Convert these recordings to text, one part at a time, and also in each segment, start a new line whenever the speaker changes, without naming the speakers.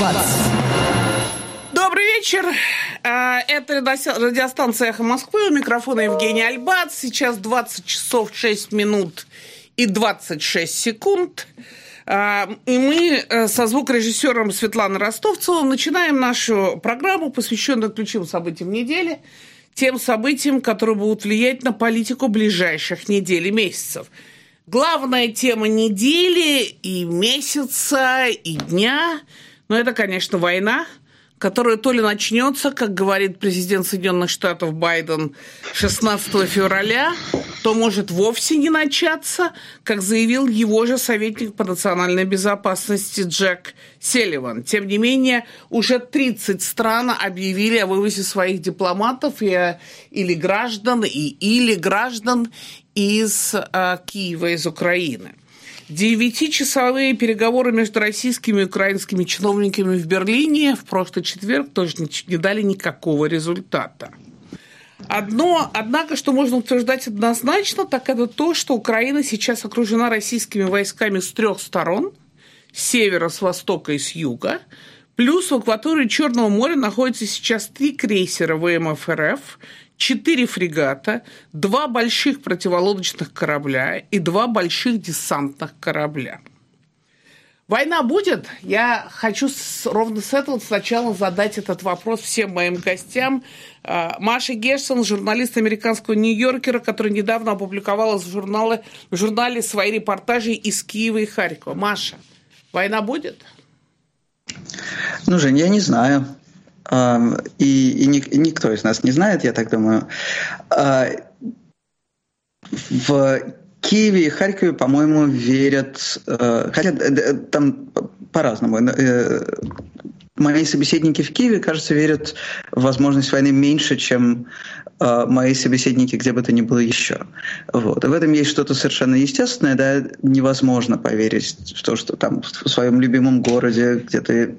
Альбац.
Добрый вечер. Это радиостанция «Эхо Москвы». У микрофона Евгений Альбац. Сейчас 20 часов 6 минут и 26 секунд. И мы со звукорежиссером Светланой Ростовцевой начинаем нашу программу, посвященную ключевым событиям недели, тем событиям, которые будут влиять на политику ближайших недель и месяцев. Главная тема недели и месяца, и дня, это, конечно, война, которая то ли начнется, как говорит президент Соединенных Штатов Байден, 16 февраля, то может вовсе не начаться, как заявил его же советник по национальной безопасности Джек Салливан. Тем не менее, уже 30 стран объявили о вывозе своих дипломатов или граждан из Киева, из Украины. 9-часовые переговоры между российскими и украинскими чиновниками в Берлине в прошлый четверг тоже не дали никакого результата. Однако, что можно утверждать однозначно, так это то, что Украина сейчас окружена российскими войсками с 3 сторон, с севера, с востока и с юга, плюс в акватории Черного моря находятся сейчас 3 крейсера ВМФ РФ, 4 фрегата, 2 больших противолодочных корабля и 2 больших десантных корабля. Война будет? Я хочу ровно с этого сначала задать этот вопрос всем моим гостям. Маша Гершсон, журналист американского «Нью-Йоркера», который недавно опубликовала в журнале свои репортажи из Киева и Харькова. Маша, война будет?
Жень, я не знаю. И никто из нас не знает, я так думаю. В Киеве и Харькове, по-моему, верят... Хотя там по-разному. Мои собеседники в Киеве, кажется, верят в возможность войны меньше, чем мои собеседники где бы то ни было еще. Вот. И в этом есть что-то совершенно естественное. Да? Невозможно поверить в то, что там в своем любимом городе, где ты...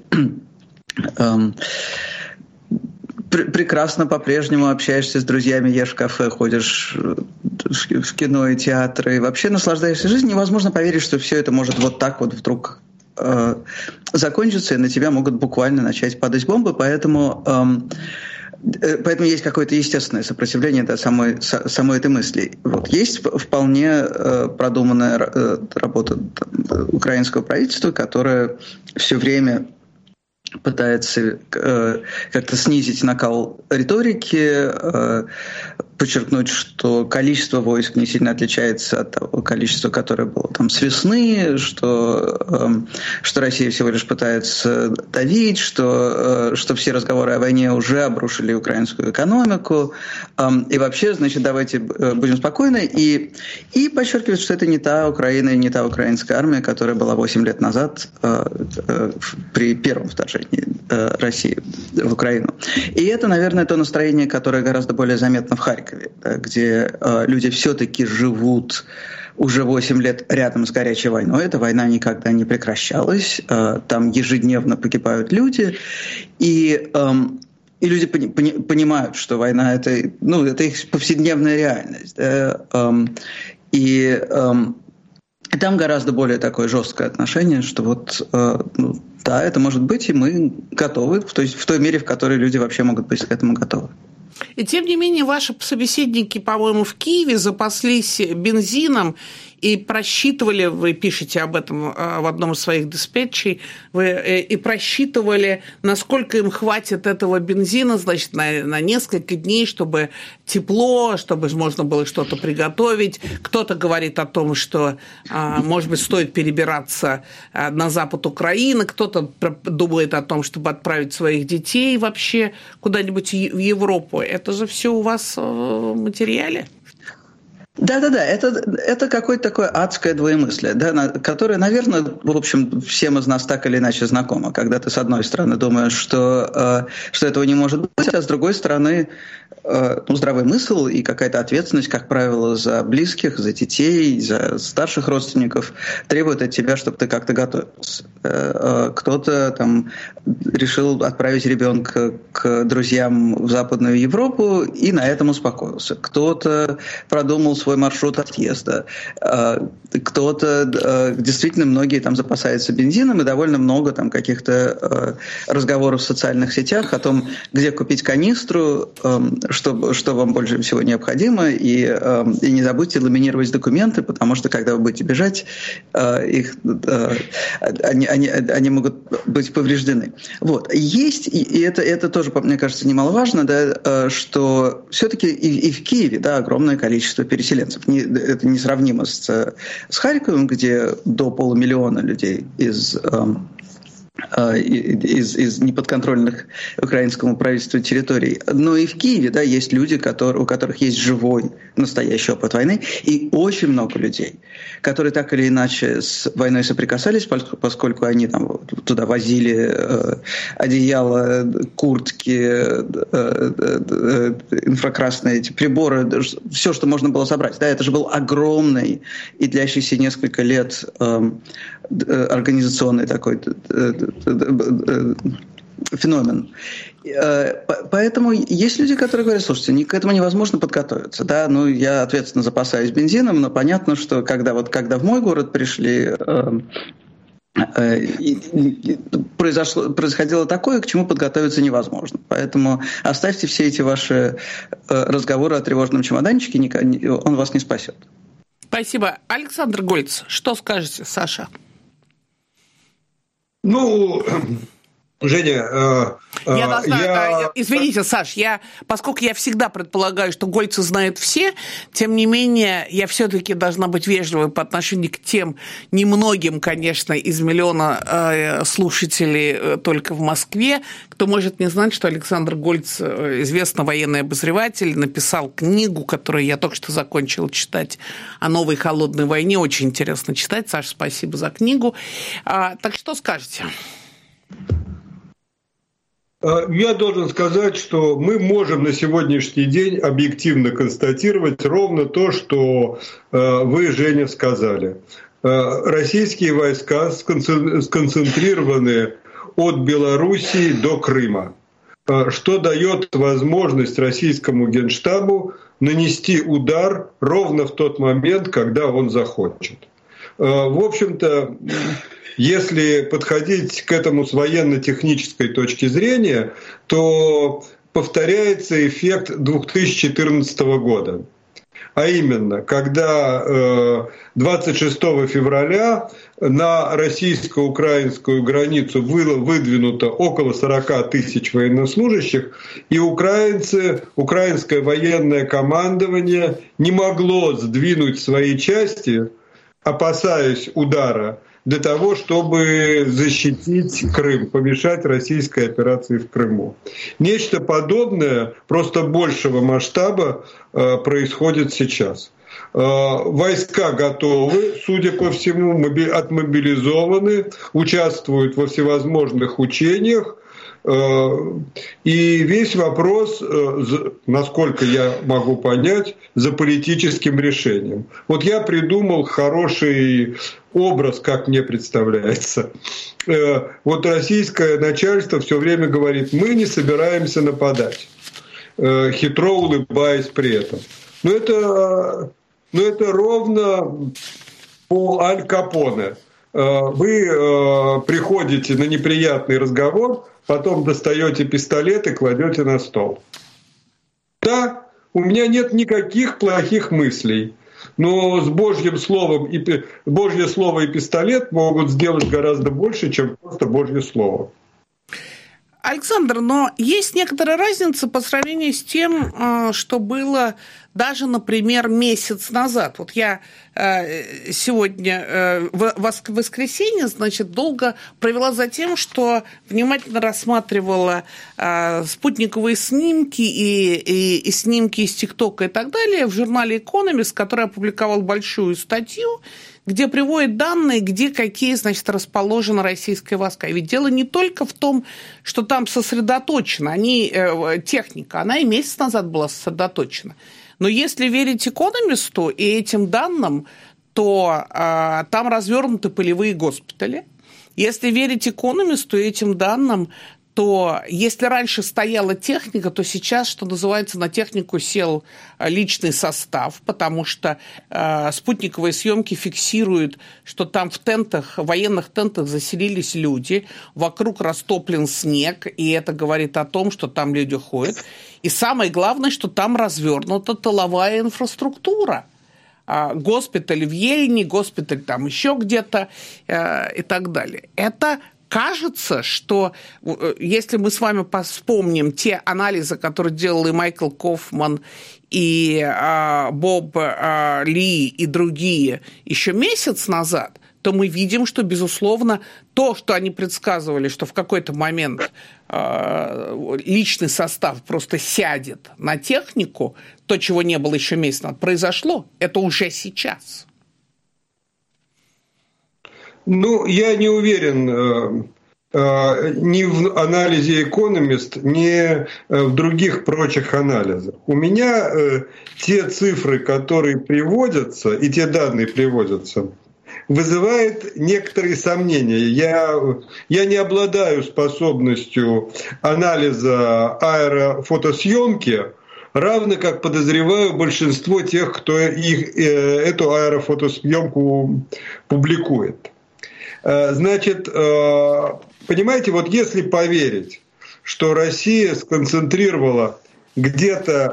прекрасно по-прежнему общаешься с друзьями, ешь в кафе, ходишь в кино и театры, и вообще наслаждаешься жизнью. Невозможно поверить, что все это может вот так вот вдруг закончиться, и на тебя могут буквально начать падать бомбы, поэтому есть какое-то естественное сопротивление самой этой мысли. Вот. Есть вполне продуманная работа украинского правительства, которое все время пытается как-то снизить накал риторики, подчеркнуть, что количество войск не сильно отличается от того количества, которое было там с весны, что Россия всего лишь пытается давить, что все разговоры о войне уже обрушили украинскую экономику. И вообще, значит, давайте будем спокойны. И подчеркивает, что это не та Украина, не та украинская армия, которая была 8 лет назад при первом вторжении России в Украину. И это, наверное, то настроение, которое гораздо более заметно в Харькове, где люди все-таки живут уже 8 лет рядом с горячей войной. Эта война никогда не прекращалась. Там ежедневно погибают люди. И люди понимают, что война – это их повседневная реальность. И там гораздо более такое жесткое отношение, что да, это может быть, и мы готовы, то есть в той мере, в которой люди вообще могут быть к этому готовы.
И тем не менее, ваши собеседники, по-моему, в Киеве запаслись бензином и просчитывали, вы пишете об этом в одном из своих диспетчей, и просчитывали, насколько им хватит этого бензина, значит, на несколько дней, чтобы тепло, чтобы можно было что-то приготовить. Кто-то говорит о том, что, может быть, стоит перебираться на запад Украины, кто-то думает о том, чтобы отправить своих детей вообще куда-нибудь в Европу. Это же все у вас в материале?
Да-да-да, это какое-то такое адское двоемыслие, да, которое, наверное, в общем, всем из нас так или иначе знакомо, когда ты, с одной стороны, думаешь, что этого не может быть, а с другой стороны, здравый смысл и какая-то ответственность, как правило, за близких, за детей, за старших родственников требует от тебя, чтобы ты как-то готовился. Кто-то там решил отправить ребенка к друзьям в Западную Европу и на этом успокоился. Кто-то продумал свой маршрут отъезда. Кто-то, действительно, многие там запасаются бензином, и довольно много там каких-то разговоров в социальных сетях о том, где купить канистру, что вам больше всего необходимо, и не забудьте ламинировать документы, потому что, когда вы будете бежать, они могут быть повреждены. Вот. Есть, и это тоже, мне кажется, немаловажно, да, что все-таки и в Киеве, да, огромное количество переселенцев. Это несравнимо с Харьковом, где до 500 000 людей из неподконтрольных украинскому правительству территорий. Но и в Киеве, да, есть люди, у которых есть живой, настоящий опыт войны, и очень много людей, которые так или иначе с войной соприкасались, поскольку они там туда возили одеяла, куртки, инфракрасные эти приборы, все, что можно было собрать. Да, это же был огромный и длящийся несколько лет организационный такой феномен. Поэтому есть люди, которые говорят, слушайте, к этому невозможно подготовиться. Да? Ну, я ответственно запасаюсь бензином, но понятно, что когда в мой город пришли, происходило такое, к чему подготовиться невозможно. Поэтому оставьте все эти ваши разговоры о тревожном чемоданчике, он вас не спасет.
Спасибо. Александр Гольц, что скажете, Саша?
Ну, Женя,
я должна... Извините, Саш, поскольку я всегда предполагаю, что Гольца знают все, тем не менее, я все-таки должна быть вежливой по отношению к тем немногим, конечно, из миллиона слушателей только в Москве, кто может не знать, что Александр Гольц, известный военный обозреватель, написал книгу, которую я только что закончила читать, о новой холодной войне. Очень интересно читать. Саша, спасибо за книгу. Так что скажете?
Я должен сказать, что мы можем на сегодняшний день объективно констатировать ровно то, что вы, Женя, сказали. Российские войска сконцентрированы от Белоруссии до Крыма, что дает возможность российскому Генштабу нанести удар ровно в тот момент, когда он захочет. В общем-то, если подходить к этому с военно-технической точки зрения, то повторяется эффект 2014 года. А именно, когда 26 февраля на российско-украинскую границу было выдвинуто около 40 тысяч военнослужащих, и украинское военное командование не могло сдвинуть свои части, опасаясь удара, для того, чтобы защитить Крым, помешать российской операции в Крыму. Нечто подобное, просто большего масштаба, происходит сейчас. Войска готовы, судя по всему, отмобилизованы, участвуют во всевозможных учениях. И весь вопрос, насколько я могу понять, за политическим решением. Вот я придумал хороший образ, как мне представляется. Вот российское начальство все время говорит, мы не собираемся нападать, хитро улыбаясь при этом. Но это ровно по Аль Капоне. Вы приходите на неприятный разговор, потом достаете пистолет и кладете на стол. Да, у меня нет никаких плохих мыслей, но с Божьим словом Божье слово и пистолет могут сделать гораздо больше, чем просто Божье слово.
Александр, но есть некоторая разница по сравнению с тем, что было даже, например, месяц назад. Вот я сегодня, в воскресенье, значит, долго провела за тем, что внимательно рассматривала спутниковые снимки и снимки из ТикТока и так далее в журнале «Экономист», который опубликовал большую статью, где приводят данные, где какие, значит, расположены российские войска. И ведь дело не только в том, что там сосредоточена техника, она и месяц назад была сосредоточена. Но если верить «Экономисту» и этим данным, то там развернуты полевые госпитали. Если верить «Экономисту» и этим данным, то если раньше стояла техника, то сейчас, что называется, на технику сел личный состав, потому что спутниковые съемки фиксируют, что там в тентах, военных тентах заселились люди, вокруг растоплен снег, и это говорит о том, что там люди ходят. И самое главное, что там развернута тыловая инфраструктура. Госпиталь в Ельне, госпиталь там еще где-то и так далее. Это кажется, что если мы с вами вспомним те анализы, которые делал и Майкл Кофман, и Боб Ли, и другие еще месяц назад, то мы видим, что, безусловно, то, что они предсказывали, что в какой-то момент личный состав просто сядет на технику, то, чего не было еще месяц назад, произошло, это уже сейчас.
Ну, я не уверен ни в анализе Economist, ни в других прочих анализах. У меня те цифры, которые приводятся, и те данные приводятся, вызывает некоторые сомнения. Я не обладаю способностью анализа аэрофотосъемки, равно как подозреваю большинство тех, кто эту аэрофотосъемку публикует. Значит, понимаете, вот если поверить, что Россия сконцентрировала где-то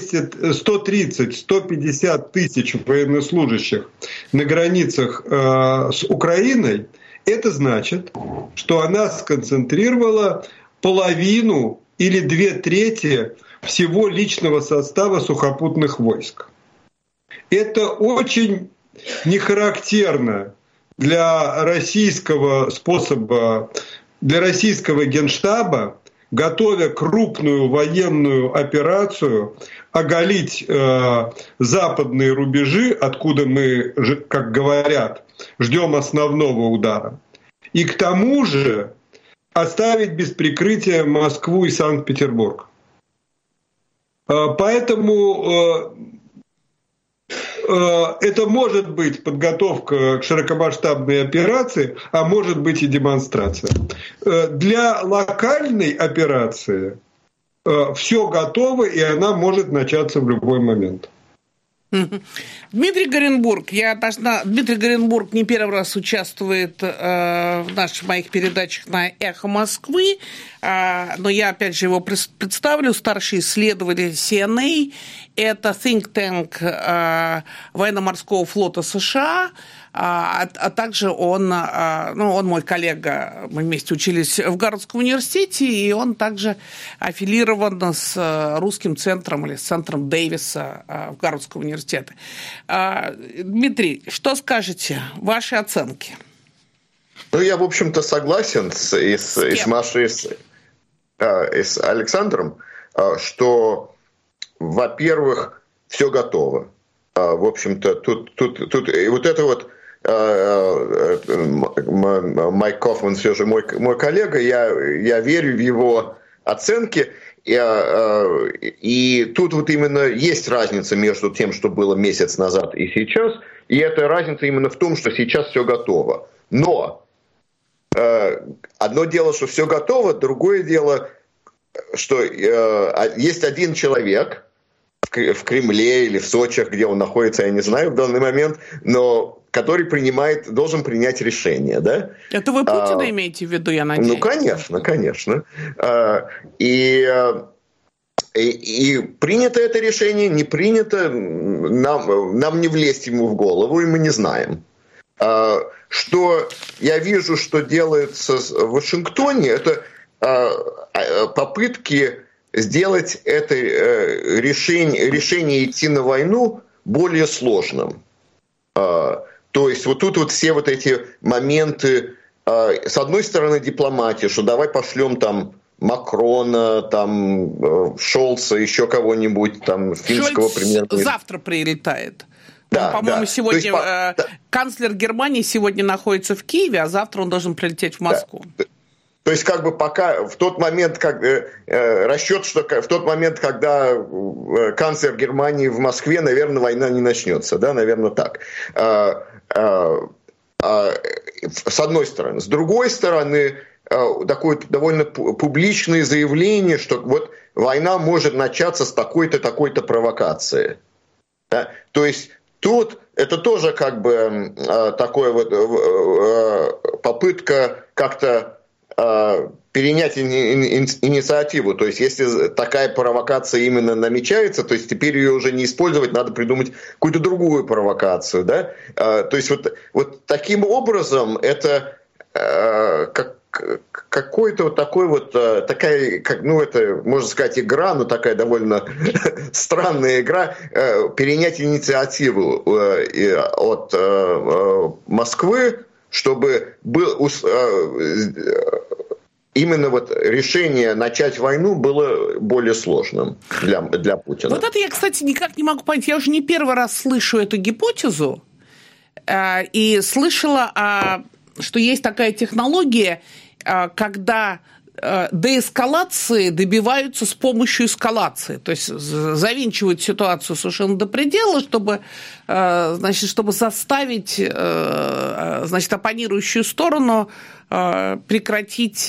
130-150 тысяч военнослужащих на границах с Украиной, это значит, что она сконцентрировала половину или 2/3 всего личного состава сухопутных войск. Это очень нехарактерно для российского способа, для российского генштаба, готовя крупную военную операцию, оголить западные рубежи, откуда мы, как говорят, ждем основного удара. И к тому же оставить без прикрытия Москву и Санкт-Петербург. Поэтому это может быть подготовка к широкомасштабной операции, а может быть и демонстрация. Для локальной операции все готово, и она может начаться в любой момент.
Дмитрий Горенбург, Дмитрий Горенбург не первый раз участвует в моих передачах на «Эхо Москвы», но я опять же его представлю, старший исследователь CNA, это think tank военно-морского флота США, а также он мой коллега, мы вместе учились в Гарвардском университете, и он также аффилирован с русским центром или с центром Дэвиса в Гарвардском университете. Дмитрий, что скажете, ваши оценки?
Ну, я, в общем-то, согласен с Машей, и с Александром, что, во-первых, все готово. В общем-то, тут и вот это вот Майк Кофман все же мой коллега, я верю в его оценки, и тут вот именно есть разница между тем, что было месяц назад и сейчас, и эта разница именно в том, что сейчас все готово. Но одно дело, что все готово, другое дело, что есть один человек в Кремле или в Сочи, где он находится, я не знаю в данный момент, но который должен принять решение, да? Это
вы Путина имеете в виду, я надеюсь?
Ну, конечно. И принято это решение, не принято, нам не влезть ему в голову, и мы не знаем. Что я вижу, что делается в Вашингтоне, это попытки сделать это решение идти на войну более сложным. То есть вот тут вот все вот эти моменты, с одной стороны дипломатия, что давай пошлем там Макрона, там Шольца, еще кого-нибудь, там финского премьера-министра.
Завтра прилетает. Да, по-моему, сегодня канцлер Германии сегодня находится в Киеве, а завтра он должен прилететь в Москву.
Да. То есть как бы пока в тот момент, расчет, что в тот момент, когда канцлер Германии в Москве, наверное, война не начнется, да, наверное, так. С одной стороны. С другой стороны, такое довольно публичное заявление, что вот война может начаться с такой-то, такой-то провокации. Да? То есть тут это тоже как бы такая вот попытка как-то перенять инициативу. То есть если такая провокация именно намечается, то есть теперь ее уже не использовать, надо придумать какую-то другую провокацию. Да? То есть вот таким образом это какой-то вот такой вот, такая, это, можно сказать, игра, но такая довольно странная игра, перенять инициативу от Москвы, чтобы был именно вот решение начать войну было более сложным для Путина.
Вот это я, кстати, никак не могу понять. Я уже не первый раз слышу эту гипотезу и слышала, что есть такая технология, когда деэскалации добиваются с помощью эскалации. То есть завинчивают ситуацию совершенно до предела, чтобы заставить оппонирующую сторону прекратить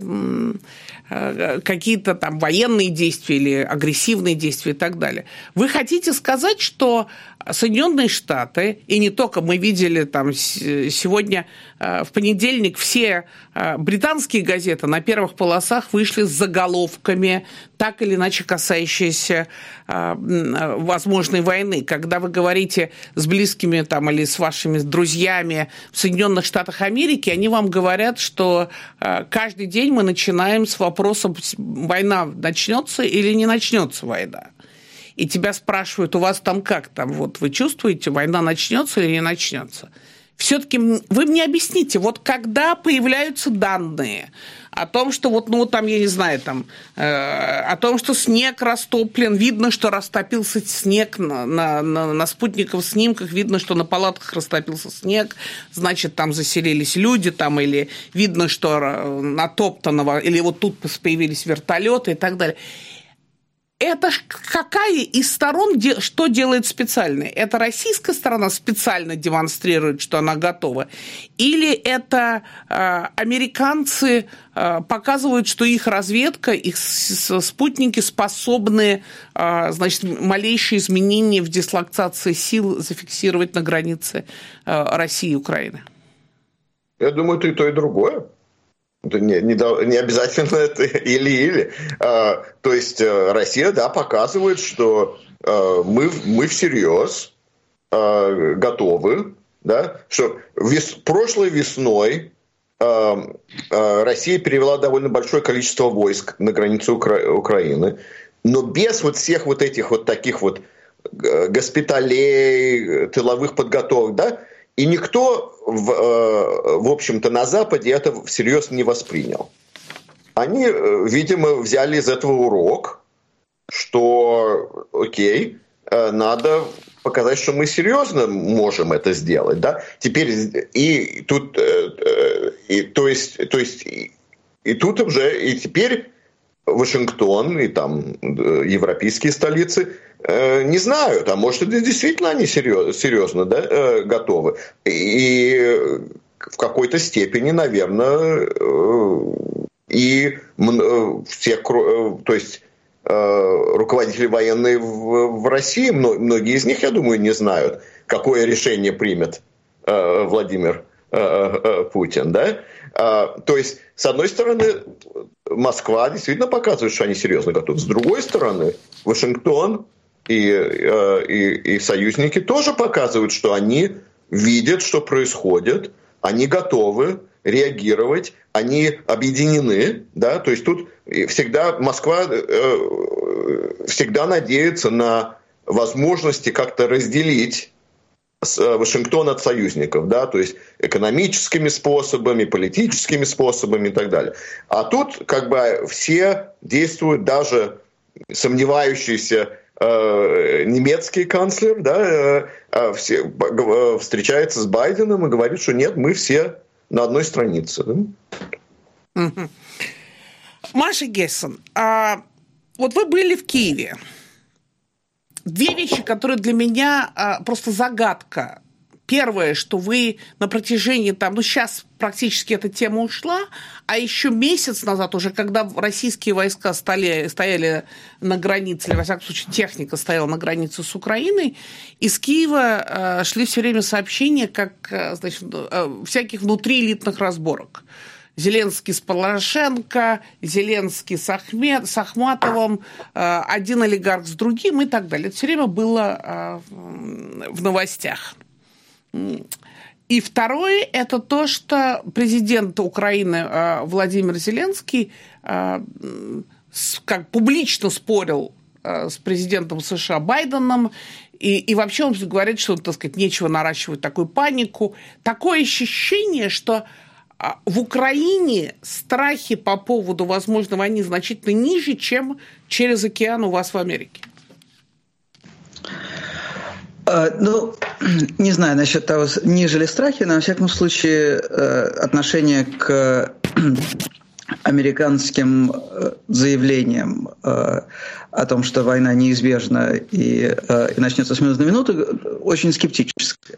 какие-то там военные действия или агрессивные действия и так далее. Вы хотите сказать, что Соединенные Штаты, и не только, мы видели там сегодня в понедельник все британские газеты на первых полосах вышли с заголовками, так или иначе касающиеся возможной войны. Когда вы говорите с близкими там, или с вашими друзьями в Соединенных Штатах Америки, они вам говорят, что каждый день мы начинаем с вопроса, война начнется или не начнется война. И тебя спрашивают, у вас там как? Там, вот вы чувствуете, война начнется или не начнется? Все-таки вы мне объясните, вот когда появляются данные о том, что вот, там, я не знаю, там, о том, что снег растоплен, видно, что растопился снег на спутниковых снимках, видно, что на палатках растопился снег, значит, там заселились люди, там, или видно, что натоптанного, или вот тут появились вертолеты и так далее. Это какая из сторон, что делает специально? Это российская сторона специально демонстрирует, что она готова? Или это американцы показывают, что их разведка, их спутники способны, малейшие изменения в дислокации сил зафиксировать на границе России и Украины?
Я думаю, и то, и другое. Не обязательно это или-или. То есть Россия, да, показывает, что мы всерьез готовы, да, что прошлой весной Россия перевела довольно большое количество войск на границу Украины, но без вот всех вот этих вот таких вот госпиталей, тыловых подготовок, да, и никто, в общем-то, на Западе это всерьез не воспринял. Они, видимо, взяли из этого урок, что, окей, надо показать, что мы серьезно можем это сделать, да. Теперь и тут, теперь Вашингтон и там европейские столицы не знают, а может, действительно они серьезно, да, готовы. И в какой-то степени, наверное, и все, то есть руководители военные в России, многие из них, я думаю, не знают, какое решение примет Владимир Путин, да? То есть, с одной стороны, Москва действительно показывает, что они серьезно готовы. С другой стороны, Вашингтон и союзники тоже показывают, что они видят, что происходит, они готовы реагировать, они объединены, да, то есть тут всегда Москва всегда надеется на возможности как-то разделить Вашингтон от союзников, да, то есть экономическими способами, политическими способами и так далее. А тут как бы все действуют, даже сомневающийся немецкий канцлер, да, встречается с Байденом и говорит, что нет, мы все на одной странице. Да?
Маша Гессен, вот вы были в Киеве. Две вещи, которые для меня просто загадка. первое, что вы на протяжении сейчас практически эта тема ушла, а еще месяц назад уже, когда российские войска стояли на границе, или, во всяком случае, техника стояла на границе с Украиной, из Киева шли все время сообщения, всяких внутриэлитных разборок. Зеленский с Порошенко, Зеленский с Ахматовым, один олигарх с другим и так далее. Это все время было в новостях. И второе, это то, что президент Украины Владимир Зеленский публично спорил с президентом США Байденом, и вообще он говорит, что, нечего наращивать такую панику. Такое ощущение, что в Украине страхи по поводу возможной войны значительно ниже, чем через океан у вас в Америке.
Не знаю насчет того, ниже ли страхи, но, во всяком случае, отношение к американским заявлениям о том, что война неизбежна и начнется с минуты на минуту, очень скептическое.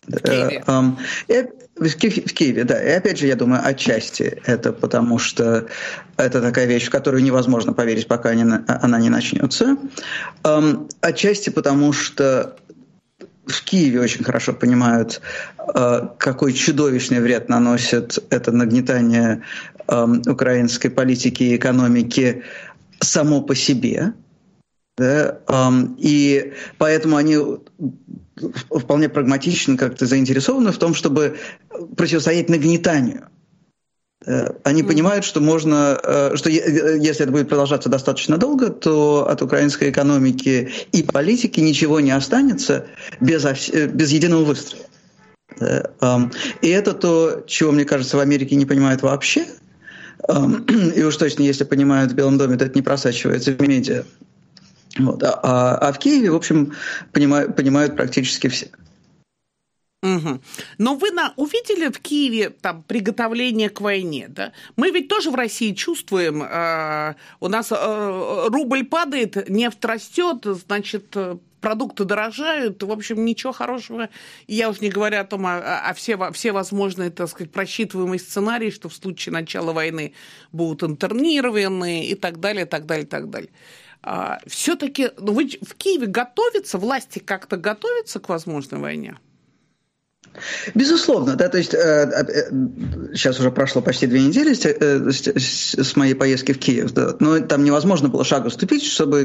В Киеве, да. И опять же, я думаю, отчасти это потому, что это такая вещь, в которую невозможно поверить, пока она не начнется. Отчасти потому, что в Киеве очень хорошо понимают, какой чудовищный вред наносит это нагнетание украинской политики и экономики само по себе. Да? И поэтому они вполне прагматично как-то заинтересованы в том, чтобы противостоять нагнетанию. Они понимают, что что если это будет продолжаться достаточно долго, то от украинской экономики и политики ничего не останется без единого выстрела. И это то, чего, мне кажется, в Америке не понимают вообще. И уж точно, если понимают в Белом доме, то это не просачивается в медиа. Вот. А в Киеве, в общем, понимают практически все.
Угу. Но вы увидели в Киеве приготовление к войне, да? Мы ведь тоже в России чувствуем, у нас рубль падает, нефть растет, значит, продукты дорожают, в общем, ничего хорошего. И я уж не говорю о том, все возможные, просчитываемые сценарии, что в случае начала войны будут интернированы и так далее, так далее, так далее. Все-таки вы в Киеве готовятся, власти как-то готовятся к возможной войне?
Безусловно, да, то есть сейчас уже прошло почти 2 недели с моей поездки в Киев, да, но там невозможно было шагу ступить, чтобы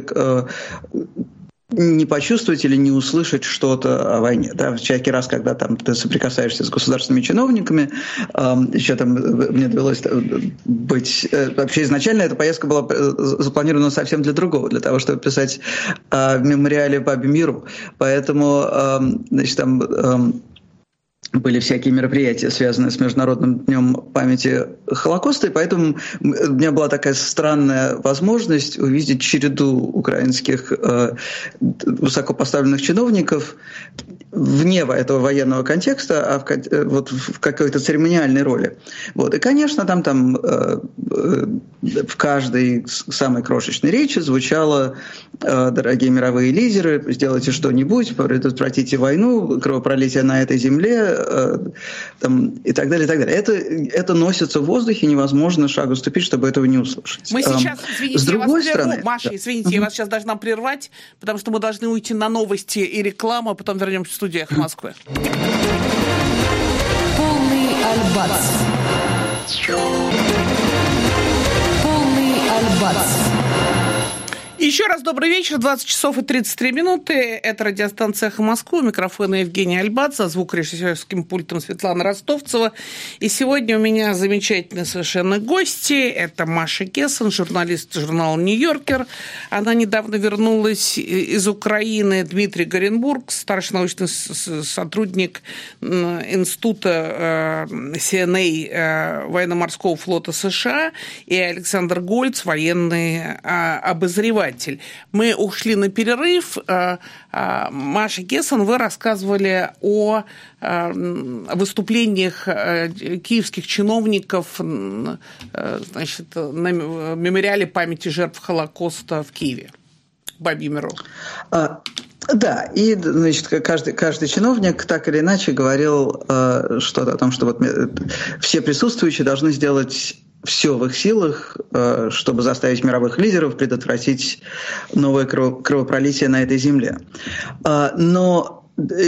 не почувствовать или не услышать что-то о войне. Да? Всякий раз, когда ты соприкасаешься с государственными чиновниками, еще мне довелось быть... Вообще изначально эта поездка была запланирована совсем для другого, для того, чтобы писать в мемориале Бабе Миру. Поэтому, значит, там... были всякие мероприятия, связанные с Международным днем памяти Холокоста, и поэтому у меня была такая странная возможность увидеть череду украинских высокопоставленных чиновников вне этого военного контекста, а в какой-то церемониальной роли. Вот. И, конечно, там в каждой самой крошечной речи звучало: дорогие мировые лидеры, сделайте что-нибудь, предотвратите войну, кровопролитие на этой земле, и так далее, и так далее. Это носится в воздухе, невозможно шагу ступить, чтобы этого не услышать.
Мы сейчас, извините,
с другой стороны,
Маша, извините, я вас сейчас должна прервать, потому что мы должны уйти на новости и рекламу, а потом вернемся в студию «Эхо Москвы».
Полный Альбац. Полный Альбац.
Еще раз добрый вечер, 20 часов и 33 минуты. Это радиостанция «Эхо Москвы», у микрофона Евгения Альбац, за звукорежиссерским пультом Светлана Ростовцева. И сегодня у меня замечательные совершенно гости. Это Маша Гессен, журналист журнала «Нью-Йоркер». Она недавно вернулась из Украины. Дмитрий Горенбург, старший научный сотрудник Института CNA военно-морского флота США. И Александр Гольц, военный обозреватель. Мы ушли на перерыв. Маша Гессен, вы рассказывали о выступлениях киевских чиновников, значит, на мемориале памяти жертв Холокоста в Киеве, Бабе Миру.
Да, и, значит, каждый чиновник так или иначе говорил что-то о том, что вот все присутствующие должны сделать все в их силах, чтобы заставить мировых лидеров предотвратить новое кровопролитие на этой земле. Но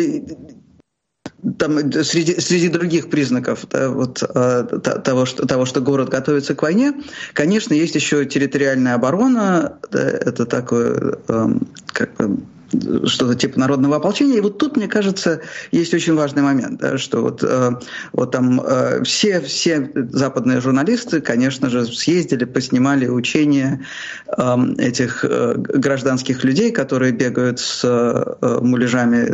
там, среди других признаков того, что город готовится к войне, конечно, есть еще территориальная оборона. Это такое что-то типа народного ополчения. И вот тут, мне кажется, есть очень важный момент, да, что вот там все западные журналисты, конечно же, съездили, поснимали учения этих гражданских людей, которые бегают с муляжами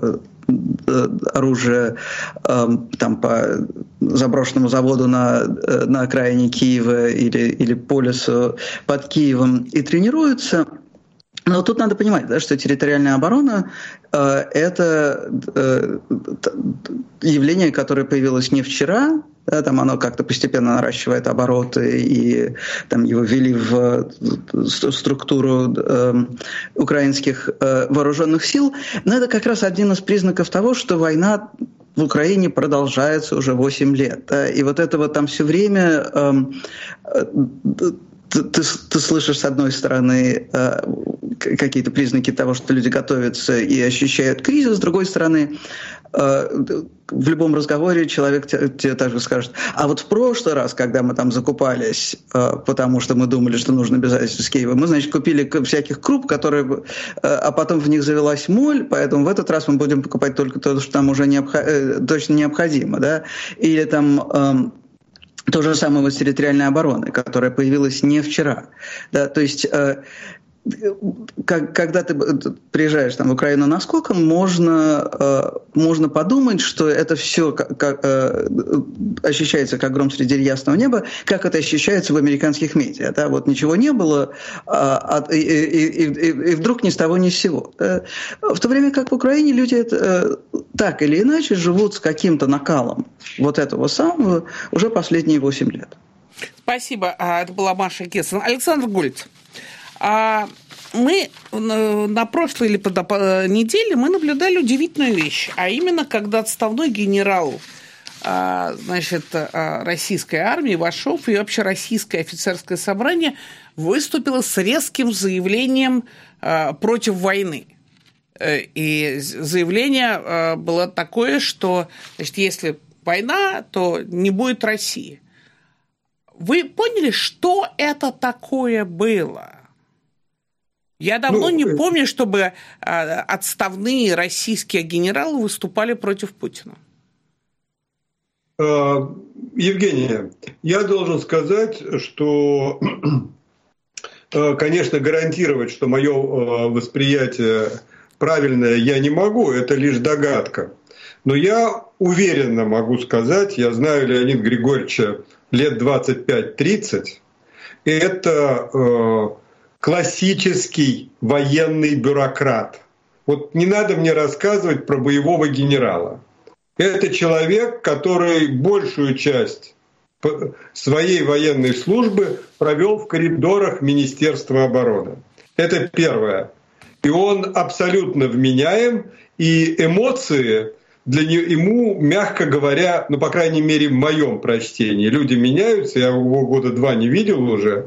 оружия там по заброшенному заводу на окраине Киева или по лесу под Киевом и тренируются. Но тут надо понимать, да, что территориальная оборона это явление, которое появилось не вчера, да, там оно как-то постепенно наращивает обороты, и там его ввели в структуру украинских вооруженных сил. Но это как раз один из признаков того, что война в Украине продолжается уже 8 лет. Да, и вот это вот там все время ты слышишь, с одной стороны, какие-то признаки того, что люди готовятся и ощущают кризис, с другой стороны, в любом разговоре человек тебе также скажет: а вот в прошлый раз, когда мы там закупались, потому что мы думали, что нужно обязательно с Киева, мы, значит, купили всяких круп, которые, а потом в них завелась моль, поэтому в этот раз мы будем покупать только то, что там уже точно необходимо, да, или там то же самое вот с территориальной обороной, которая появилась не вчера. Да, то есть, когда ты приезжаешь там в Украину наскоком, можно подумать, что это все ощущается как гром среди ясного неба, как это ощущается в американских медиа. Да? Вот ничего не было, и вдруг ни с того ни с сего. В то время как в Украине люди так или иначе живут с каким-то накалом вот этого самого уже последние 8 лет.
Спасибо. Это была Маша Гессен. Александр Гольц. Мы на прошлой или неделе мы наблюдали удивительную вещь, а именно, когда отставной генерал российской армии Вашов и общероссийское офицерское собрание выступило с резким заявлением против войны. И заявление было такое, что, значит, если война, то не будет России. Вы поняли, что это такое было? Я давно не помню, чтобы отставные российские генералы выступали против Путина.
Евгения, я должен сказать, что, конечно, гарантировать, что мое восприятие правильное, я не могу, это лишь догадка. Но я уверенно могу сказать, я знаю Леонида Григорьевича лет 25-30, это классический военный бюрократ. Вот не надо мне рассказывать про боевого генерала. Это человек, который большую часть своей военной службы провел в коридорах Министерства обороны. Это первое. И он абсолютно вменяем, и эмоции для ему, мягко говоря, ну, по крайней мере, в моем прочтении, люди меняются, я его года 2 не видел уже,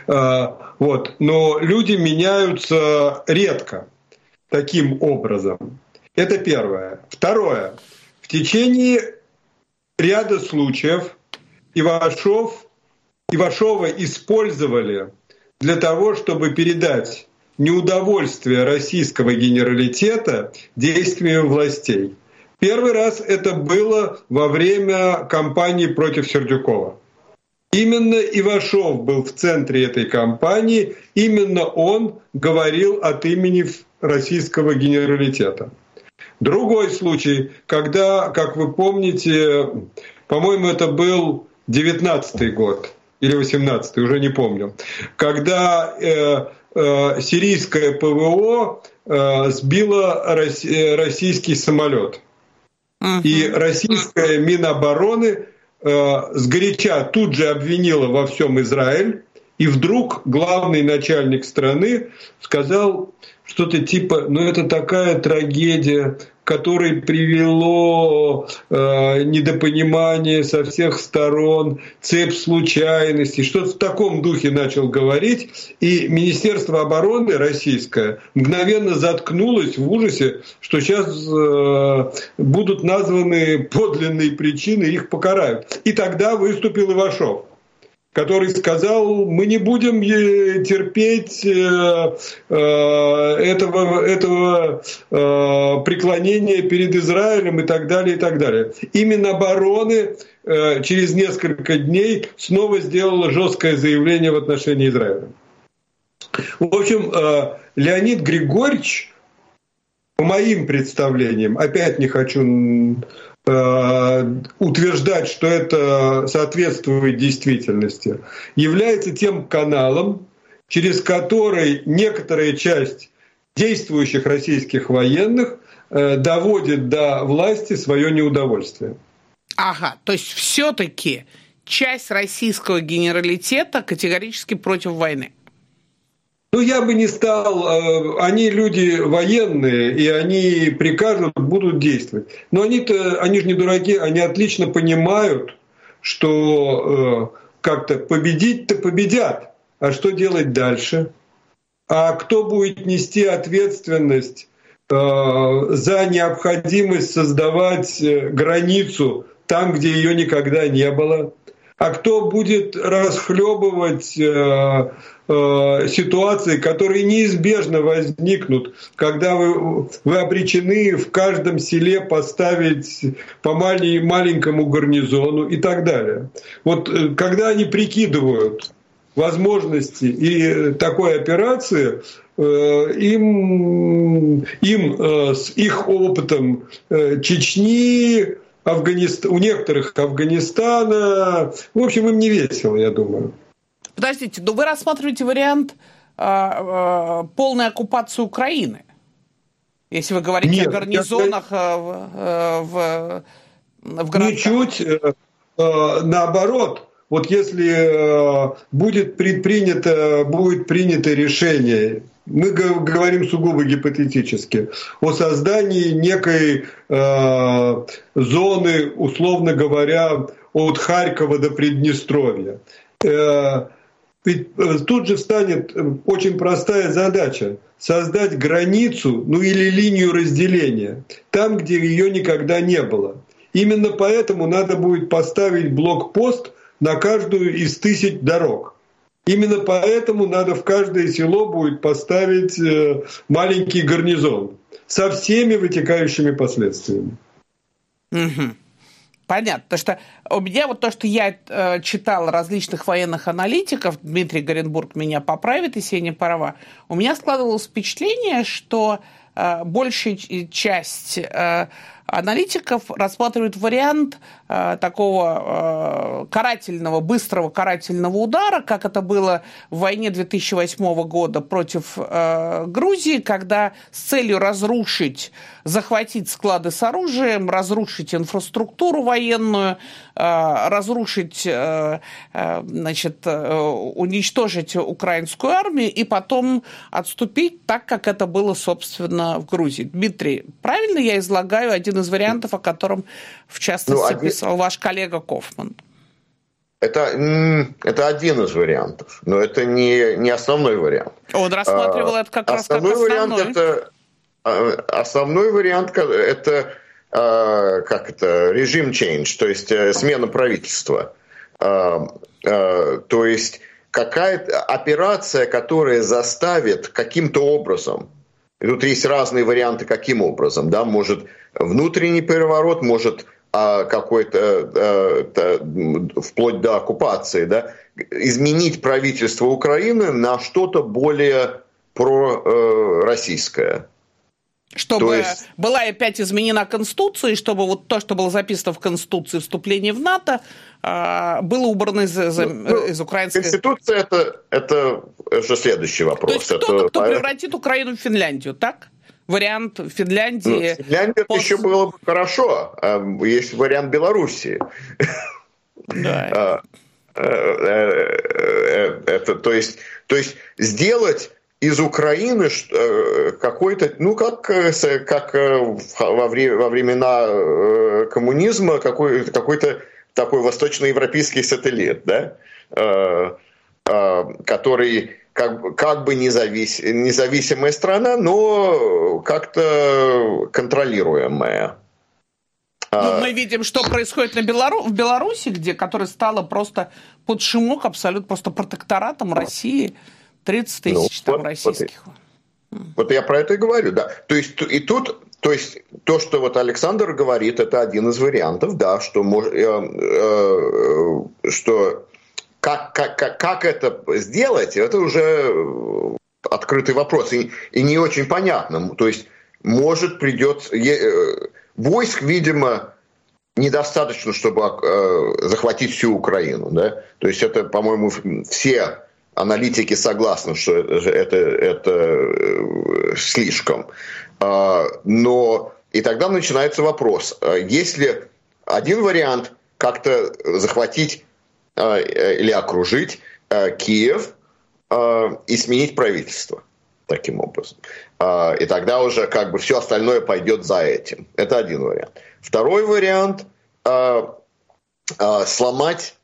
но люди меняются редко таким образом. Это первое. Второе. В течение ряда случаев Ивашова использовали для того, чтобы передать неудовольствие российского генералитета действиями властей. Первый раз это было во время кампании против Сердюкова. Именно Ивашов был в центре этой кампании, именно он говорил от имени российского генералитета. Другой случай, когда, как вы помните, по-моему, это был 19-й год или 18-й, уже не помню, когда сирийское ПВО сбило российский самолет. И российская Минобороны сгоряча тут же обвинила во всем Израиль И вдруг главный начальник страны сказал что-то типа, это такая трагедия, к которой привело недопонимание со всех сторон, цепь случайностей, что-то в таком духе начал говорить. И Министерство обороны российское мгновенно заткнулось в ужасе, что сейчас будут названы подлинные причины, их покарают. И тогда выступил Ивашов, который сказал, мы не будем терпеть этого преклонения перед Израилем и так далее, и так далее. И Минобороны через несколько дней снова сделала жесткое заявление в отношении Израиля. В общем, Леонид Григорьевич, по моим представлениям, опять не хочу утверждать, что это соответствует действительности, является тем каналом, через который некоторая часть действующих российских военных доводит до власти свое неудовольствие.
Ага, то есть все-таки часть российского генералитета категорически против войны.
Я бы не стал, они люди военные, и они прикажут, будут действовать. Но они же не дураки, они отлично понимают, что как-то победить-то победят, а что делать дальше? А кто будет нести ответственность за необходимость создавать границу там, где ее никогда не было? А кто будет расхлебывать ситуации, которые неизбежно возникнут, когда вы обречены в каждом селе поставить по маленькому гарнизону и так далее. Вот когда они прикидывают возможности и такой операции, им с их опытом Чечни, у некоторых Афганистана. В общем, им не весело, я думаю.
Подождите, но вы рассматриваете вариант полной оккупации Украины, если вы говорите о гарнизонах в городах.
Ничуть, наоборот. Вот если будет принято решение, мы говорим сугубо гипотетически, о создании некой зоны, условно говоря, от Харькова до Приднестровья. Ведь тут же встанет очень простая задача – создать границу, или линию разделения, там, где ее никогда не было. Именно поэтому надо будет поставить блокпост на каждую из 1000 дорог. Именно поэтому надо в каждое село будет поставить маленький гарнизон со всеми вытекающими последствиями.
Угу. Понятно, потому что у меня то, что я читал различных военных аналитиков, Дмитрий Горенбург меня поправит, если я не права, у меня складывалось впечатление, что большая часть аналитиков рассматривает вариант такого быстрого карательного удара, как это было в войне 2008 года против Грузии, когда с целью захватить склады с оружием, разрушить инфраструктуру военную, уничтожить украинскую армию и потом отступить так, как это было, собственно, в Грузии. Дмитрий, правильно я излагаю один из вариантов, о котором, в частности, писал ваш коллега Кофман?
Это один из вариантов, но это не основной вариант.
Он рассматривал это как раз как основной.
Основной вариант – это режим change, то есть смена правительства. То есть какая-то операция, которая заставит каким-то образом, и тут есть разные варианты, каким образом, да, может внутренний переворот, может какой-то вплоть до оккупации, да, изменить правительство Украины на что-то более пророссийское.
Чтобы была опять изменена Конституция, и чтобы вот то, что было записано в Конституции вступление в НАТО, было убрано из украинской...
Конституция – это уже следующий вопрос.
То есть кто превратит Украину в Финляндию, так? Вариант Финляндии...
Финляндия еще было бы хорошо. Есть вариант Белоруссии.
Да.
Это то есть сделать из Украины какой-то, как во времена коммунизма, какой-то такой восточноевропейский сателлит, да, который как бы независимая страна, но как-то контролируемая.
Мы видим, что происходит в Беларуси, которая стала просто под шумок, абсолютно просто протекторатом России, 30 тысяч российских.
Вот я про это и говорю, да. То есть то, что вот Александр говорит, это один из вариантов, да, что как это сделать, это уже открытый вопрос и не очень понятно. То есть, может, придется... Войск, видимо, недостаточно, чтобы захватить всю Украину. Да? То есть это, по-моему, все аналитики согласны, что это слишком. Но и тогда начинается вопрос. Если один вариант как-то захватить или окружить Киев и сменить правительство таким образом. И тогда уже как бы все остальное пойдет за этим. Это один вариант. Второй вариант сломать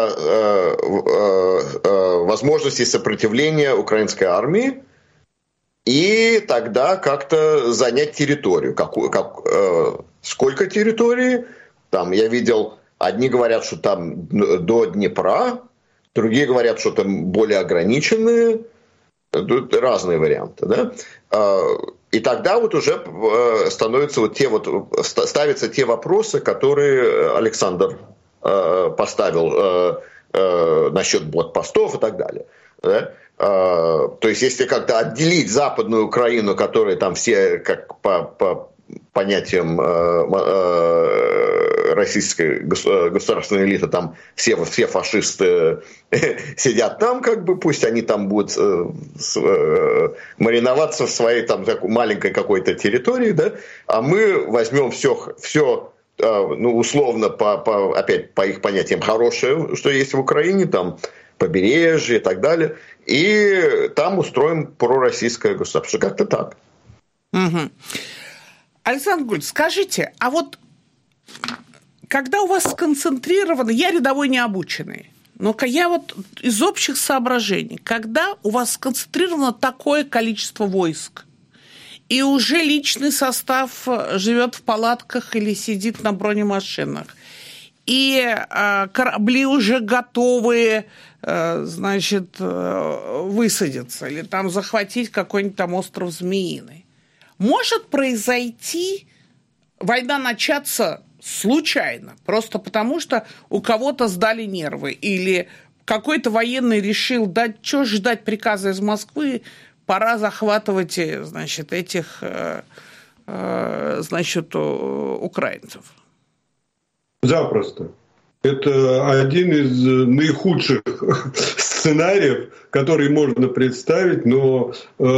возможности сопротивления украинской армии и тогда как-то занять территорию. Сколько территории? Там я видел, одни говорят, что там до Днепра, другие говорят, что там более ограниченные. Тут разные варианты, да? И тогда вот уже становятся ставятся те вопросы, которые Александр поставил насчет блокпостов и так далее. Да? То есть, если как-то отделить Западную Украину, которая там все, как по понятиям российской государственной элиты, там все фашисты сидят там, как бы, пусть они там будут мариноваться в своей там маленькой какой-то территории, да, а мы возьмем все условно, опять по их понятиям, хорошее, что есть в Украине, там побережье и так далее, и там устроим пророссийское государство. Как-то так.
Угу. Александр Гуль, скажите, а вот когда у вас сконцентрировано, я рядовой необученный, но я вот из общих соображений, когда у вас сконцентрировано такое количество войск, и уже личный состав живет в палатках или сидит на бронемашинах, и корабли уже готовы, значит, высадиться, или там захватить какой-нибудь там остров Змеиный, может произойти, война начаться случайно, просто потому что у кого-то сдали нервы, или какой-то военный решил, что ждать приказа из Москвы, пора захватывать, значит, этих, значит, украинцев.
Запросто. Это один из наихудших сценариев, который можно представить, но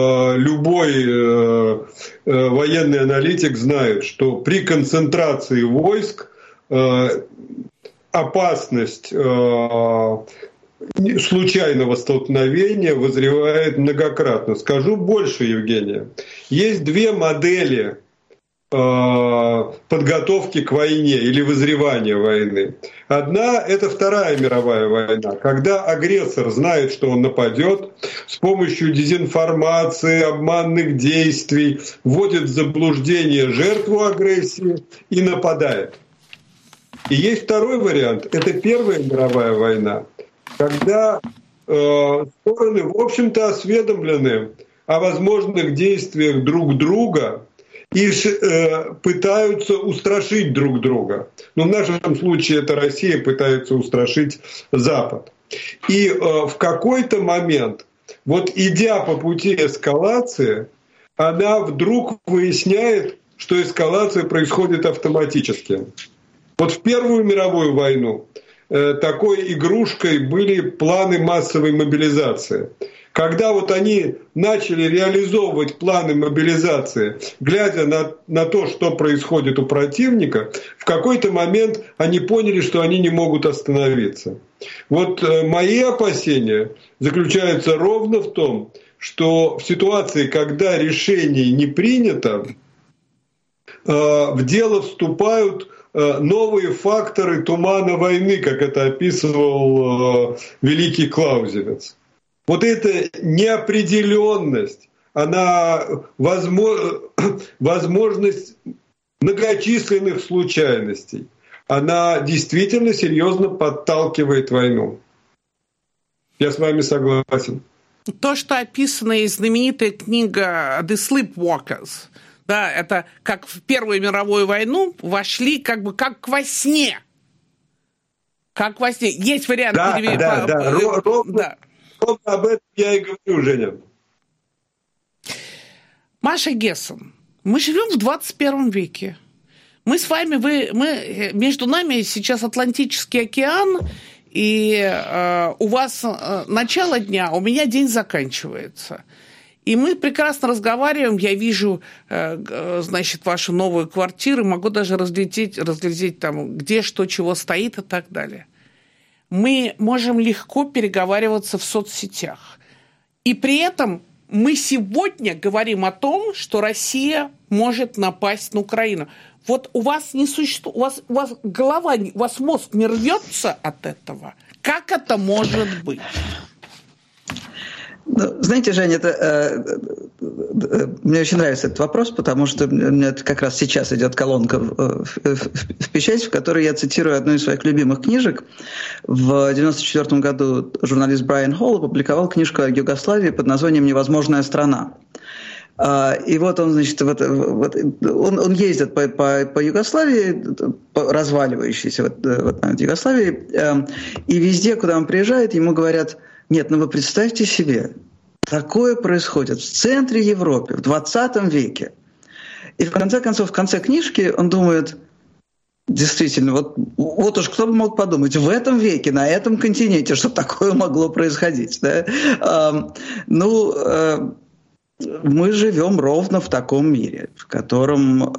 любой военный аналитик знает, что при концентрации войск опасность случайного столкновения вызревает многократно. Скажу больше, Евгения. Есть две модели подготовки к войне или вызревания войны. Одна – это Вторая мировая война, когда агрессор знает, что он нападет, с помощью дезинформации, обманных действий вводит в заблуждение жертву агрессии и нападает. И есть второй вариант – это Первая мировая война, когда стороны, в общем-то, осведомлены о возможных действиях друг друга и пытаются устрашить друг друга. Но в нашем случае это Россия пытается устрашить Запад. И в какой-то момент, вот идя по пути эскалации, она вдруг выясняет, что эскалация происходит автоматически. Вот в Первую мировую войну такой игрушкой были планы массовой мобилизации. Когда вот они начали реализовывать планы мобилизации, глядя на то, что происходит у противника, в какой-то момент они поняли, что они не могут остановиться. Вот мои опасения заключаются ровно в том, что в ситуации, когда решение не принято, в дело вступают новые факторы тумана войны, как это описывал великий Клаузевиц. Вот эта неопределенность, она возможность многочисленных случайностей, она действительно серьезно подталкивает войну. Я с вами согласен.
То, что описано из знаменитой книга «The Sleepwalkers», да, это как в Первую мировую войну вошли как во сне. Как во сне. Есть вариант.
Ровно об этом я и говорю, Женя.
Маша Гессен, мы живем в 21 веке. Мы с вами, между нами сейчас Атлантический океан, и у вас начало дня, у меня день заканчивается. И мы прекрасно разговариваем, я вижу, значит, вашу новую квартиру, могу даже разглядеть там, где что, чего стоит и так далее. Мы можем легко переговариваться в соцсетях. И при этом мы сегодня говорим о том, что Россия может напасть на Украину. Вот у вас не существует, у вас голова, у вас мозг не рвется от этого. Как это может быть?
Ну, знаете, Женя, мне очень нравится этот вопрос, потому что у меня как раз сейчас идет колонка в печать, в которой я цитирую одну из своих любимых книжек. В 1994 году журналист Брайан Холл опубликовал книжку о Югославии под названием «Невозможная страна». И вот он, значит, он ездит по Югославии, по разваливающейся Югославии, и везде, куда он приезжает, ему говорят: нет, ну вы представьте себе, такое происходит в центре Европы в 20 веке. И в конце концов, в конце книжки он думает: действительно, вот уж кто бы мог подумать, в этом веке, на этом континенте, что такое могло происходить. Да? Мы живем ровно в таком мире, в котором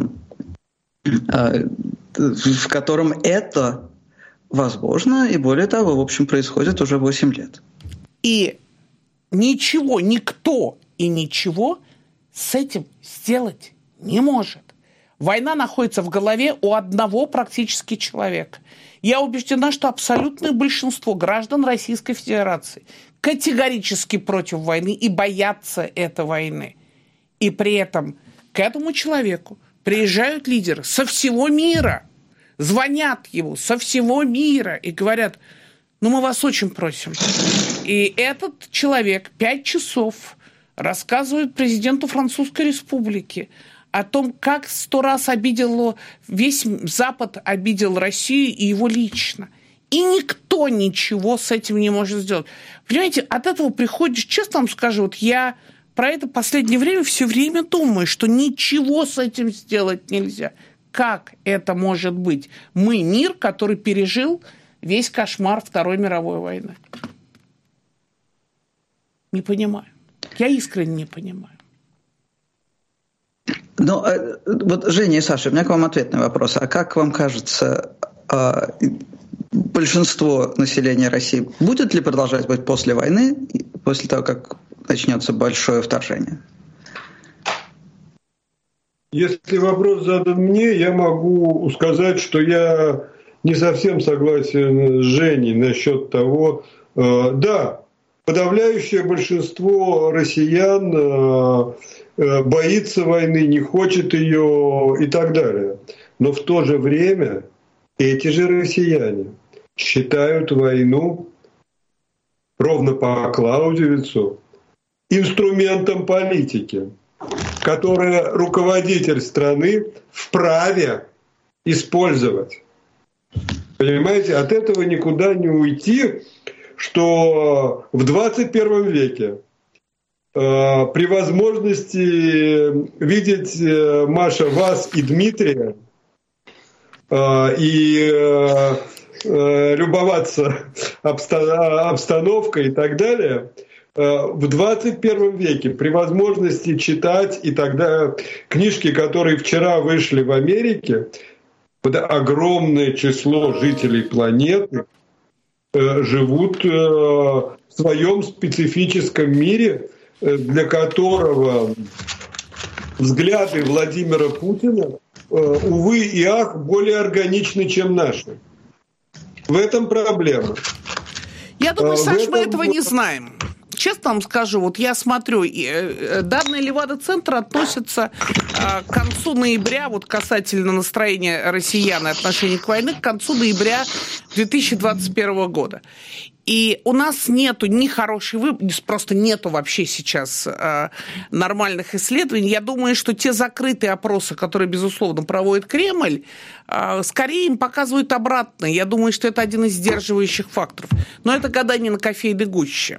это возможно, и более того, в общем, происходит уже 8 лет.
И ничего, никто и ничего с этим сделать не может. Война находится в голове у одного практически человека. Я убеждена, что абсолютное большинство граждан Российской Федерации категорически против войны и боятся этой войны. И при этом к этому человеку приезжают лидеры со всего мира, звонят ему со всего мира и говорят: ну мы вас очень просим. И этот человек 5 часов рассказывает президенту Французской Республики о том, как 100 раз весь Запад обидел Россию и его лично. И никто ничего с этим не может сделать. Понимаете, от этого приходишь, честно вам скажу, вот я про это в последнее время все время думаю, что ничего с этим сделать нельзя. Как это может быть? Мы мир, который пережил весь кошмар Второй мировой войны. Не понимаю. Я искренне не понимаю.
Ну, вот, Женя и Саша, у меня к вам ответный вопрос. А как вам кажется, большинство населения России будет ли продолжать быть после войны, после того, как начнется большое вторжение?
Если вопрос задан мне, я могу сказать, что я не совсем согласен с Женей насчет того, да, подавляющее большинство россиян боится войны, не хочет ее и так далее. Но в то же время эти же россияне считают войну, ровно по Клаузевицу, инструментом политики, которое руководитель страны вправе использовать. Понимаете, от этого никуда не уйти, что в 21 веке при возможности видеть, Маша, вас и Дмитрия и любоваться обстановкой и так далее, в 21 веке при возможности читать и тогда книжки, которые вчера вышли в Америке, огромное число жителей планеты живут в своем специфическом мире, для которого взгляды Владимира Путина, увы и ах, более органичны, чем наши. В этом проблема.
Я думаю, Саш, мы этого не знаем. Честно вам скажу, вот я смотрю, данные Левада-центра относятся к концу ноября, вот касательно настроения россиян и отношения к войне, к концу ноября 2021 года. И у нас нету ни хорошей просто нету вообще сейчас нормальных исследований. Я думаю, что те закрытые опросы, которые, безусловно, проводит Кремль, скорее им показывают обратное. Я думаю, что это один из сдерживающих факторов. Но это гадание на кофейной гуще.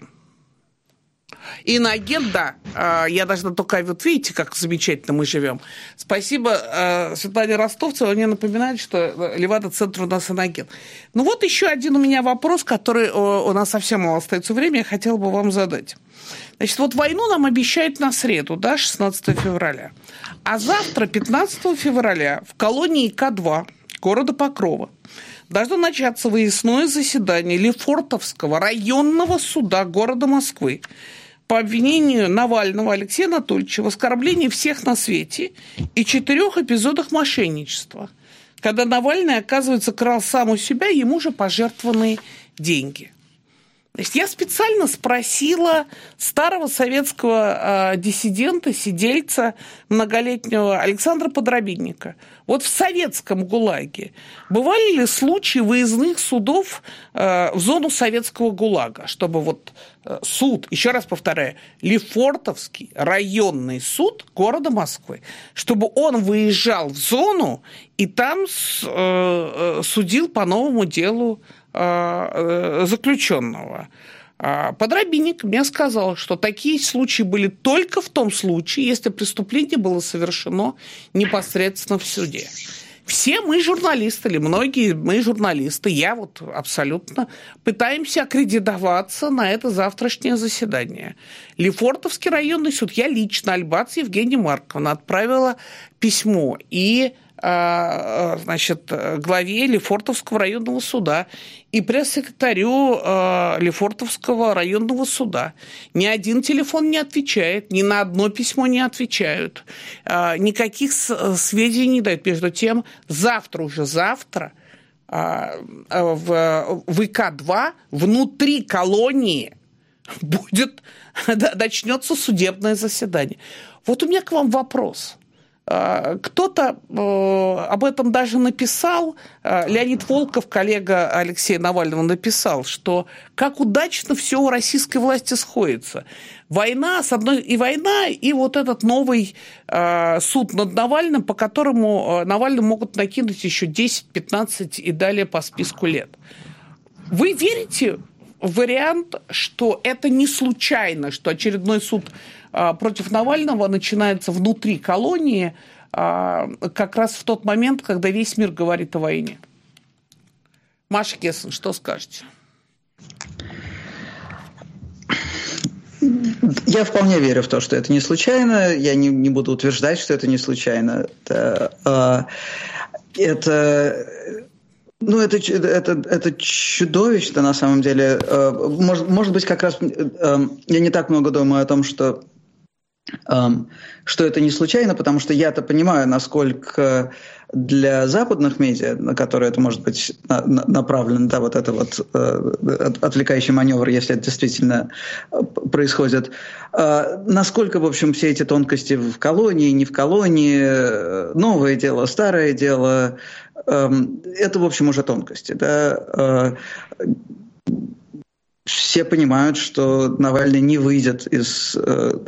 Иноагент, да, я должна только, вот видите, как замечательно мы живем. Спасибо Светлане Ростовцевой, мне напоминает, что Левада-центр у нас иноагент. Ну вот еще один у меня вопрос, который у нас совсем мало остается времени, я хотела бы вам задать. Значит, вот войну нам обещают на среду, да, 16 февраля. А завтра, 15 февраля, в колонии К2 города Покрова должно начаться выездное заседание Лефортовского районного суда города Москвы по обвинению Навального Алексея Анатольевича в оскорблении всех на свете и 4 эпизодах мошенничества, когда Навальный, оказывается, крал сам у себя ему же пожертвованные деньги. Значит, я специально спросила старого советского диссидента, сидельца многолетнего Александра Подробинника. Вот в советском ГУЛАГе бывали ли случаи выездных судов в зону советского ГУЛАГа, чтобы вот суд, еще раз повторяю, Лефортовский районный суд города Москвы, чтобы он выезжал в зону и там судил по новому делу заключенного. Подробинник мне сказал, что такие случаи были только в том случае, если преступление было совершено непосредственно в суде. Все мы журналисты, или многие мы журналисты, я вот абсолютно, пытаемся аккредитоваться на это завтрашнее заседание. Лефортовский районный суд, я лично, Альбац Евгения Марковна, отправила письмо и значит, главе Лефортовского районного суда и пресс-секретарю Лефортовского районного суда. Ни один телефон не отвечает, ни на одно письмо не отвечают, никаких сведений не дают. Между тем, завтра в ВК-2 внутри колонии начнется судебное заседание. Вот у меня к вам вопрос. Кто-то об этом даже написал, Леонид Волков, коллега Алексея Навального, написал, что как удачно все у российской власти сходится. Война, и вот этот новый суд над Навальным, по которому Навальному могут накинуть еще 10, 15 и далее по списку лет. Вы верите в вариант, что это не случайно, что очередной суд против Навального начинается внутри колонии как раз в тот момент, когда весь мир говорит о войне? Маша Гессен, что скажете?
Я вполне верю в то, что это не случайно. Я не буду утверждать, что это не случайно. Это чудовищно, на самом деле. Может быть, как раз я не так много думаю о том, что это не случайно, потому что я-то понимаю, насколько для западных медиа, на которые это может быть направлено, да, вот это вот отвлекающий маневр, если это действительно происходит, насколько, в общем, все эти тонкости в колонии, не в колонии, новое дело, старое дело, это, в общем, уже тонкости, да. Все понимают, что Навальный не выйдет из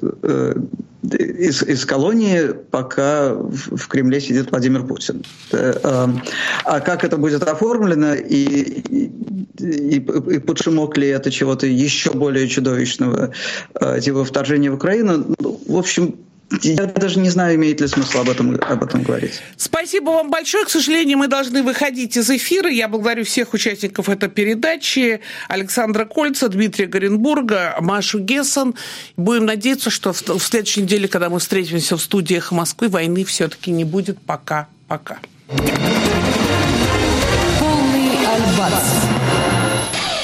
колонии, пока в Кремле сидит Владимир Путин. А как это будет оформлено и под шумок ли это чего-то еще более чудовищного, типа вторжения в Украину, в общем, я даже не знаю, имеет ли смысл об этом говорить.
Спасибо вам большое. К сожалению, мы должны выходить из эфира. Я благодарю всех участников этой передачи. Александра Кольца, Дмитрия Горенбурга, Машу Гессен. Будем надеяться, что в следующей неделе, когда мы встретимся в студии «Эхо Москвы», войны все-таки не будет. Пока.
Полный Альбац.